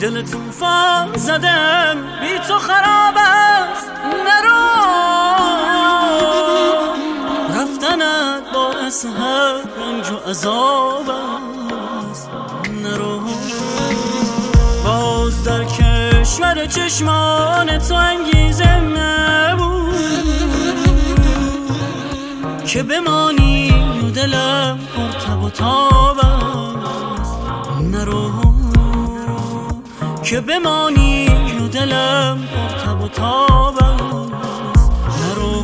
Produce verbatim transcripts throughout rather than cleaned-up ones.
دل توفان زدم بی تو خراب است، نرو رفتنت باعث هر رنج و عذاب است، نرو باز در کشور چشمان تو انگیزه نبود که بمانی و دلم پرتب و تاب است، نرو که بمانی و دلم پرتب و تاب است، نرو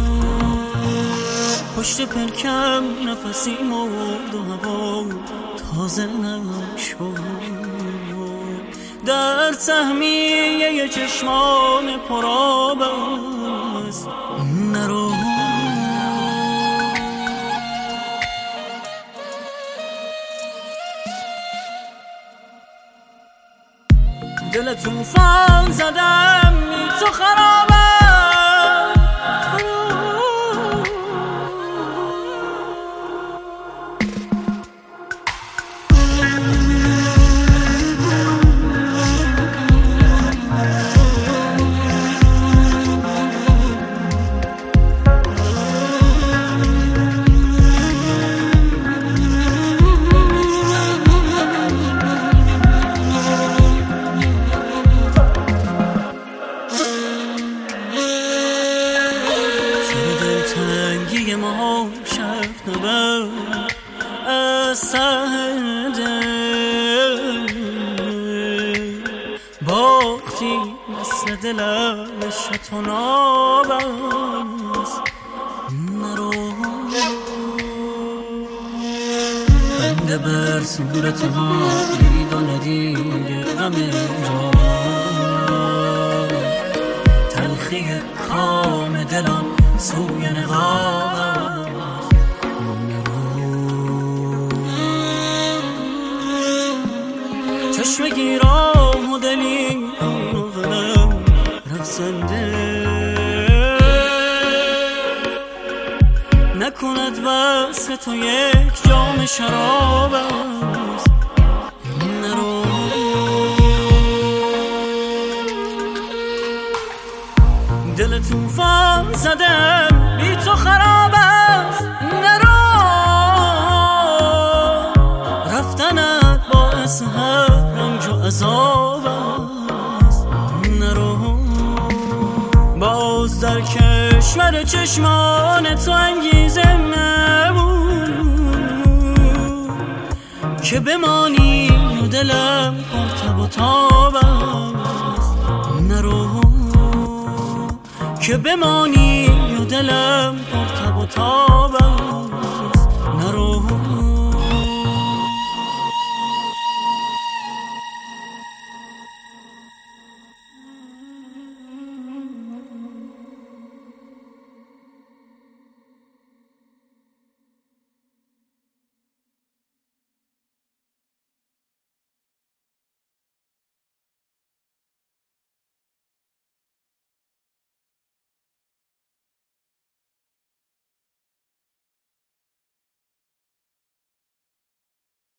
پشت پلکم نفسی مرد و هوا تازه نشد، در تهمیه چشمان پرآب است، نرو دل توفان زدم بی تو خراب است. تنگی ما شرط نبر از سر دل باختی مثل دلم شتوناب است، نرو خنده بر صورت ما دید و ندید غم جا تلخی کام دلم سوی نقاب است، نرو چشم گیرام و دلی و غلم رقصنده نکند وصف تو یک جام شراب است، نرو دل توفان زدم بی تو خراب است، نرو رفتنت باعث هر رنج و عذاب است، نرو باز در کشور چشمان تو انگیزه نبود که بمانی و دلم پرتب و تاب است، نرو که بمانی و دلم پرتب و تاب است.